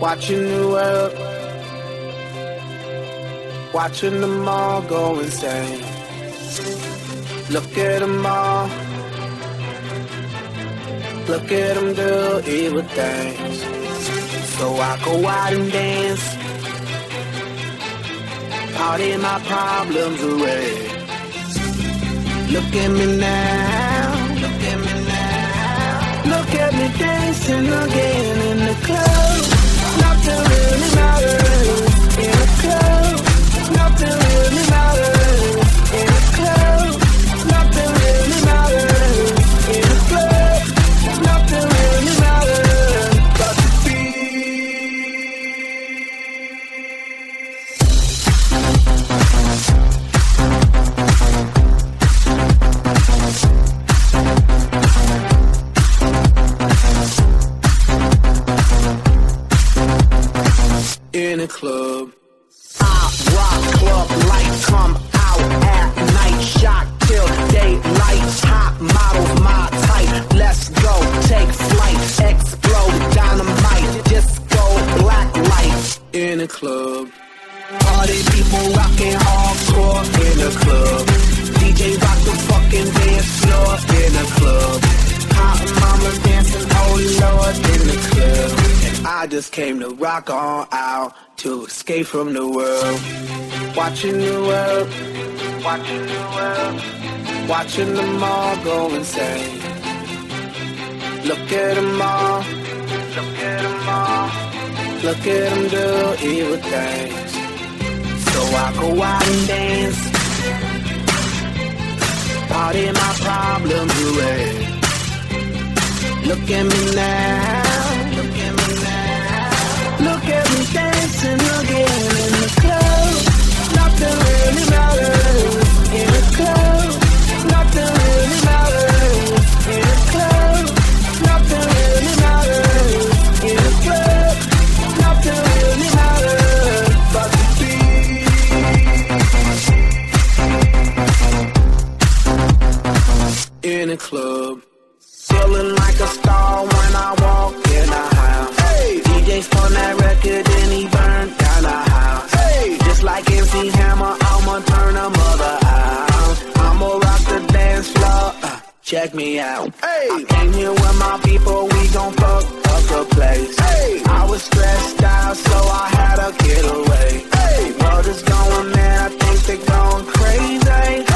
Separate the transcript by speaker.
Speaker 1: Watching the world, watching them all go insane. Look at them all, look at them do evil things. So I go out and dance, party my problems away. Look at me now, look at me now. Look at me dancing again in the club. Nothing really matters in the club. Nothing really matters in the club. Nothing really matters in the club. Nothing really matters but the in a club. I rock club lights come out at night. Shot till daylight. Hot models my type. Let's go, take flight. Explode dynamite. Disco black light. In a club. Party people rocking hardcore in a club. DJ rock the fucking dance floor in a club. Hot mama dancing, oh Lord, in the club. And I just came to rock on out, to escape from the world. Watching the world, watching the world, watching them all go insane. Look at them all, look at them all, look at them do evil things. So I go out and dance, party my problems away. Look at me now, look at me now. Look at me dancing again in the club. Nothing really matters in the club. Nothing really matters in the club. Nothing really matters in the club. Nothing really matters but the beat. In the club. Feeling like a star when I walk in the house. Hey, DJ spun that record and he burned down the house. Hey, just like MC Hammer, I'ma turn a mother out. I'ma rock the dance floor. Check me out. Hey, I came here with my people, we gon' fuck up the place. Hey, I was stressed out, so I had to get away. Hey, world is going, man, I think they're going crazy.